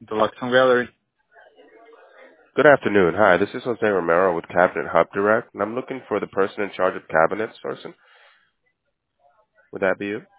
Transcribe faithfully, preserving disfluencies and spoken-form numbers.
Deluxe Home Gallery. Good afternoon. Hi, this is Jose Romero with Cabinet Hub Direct, and I'm looking for the person in charge of cabinet sourcing. Would that be you?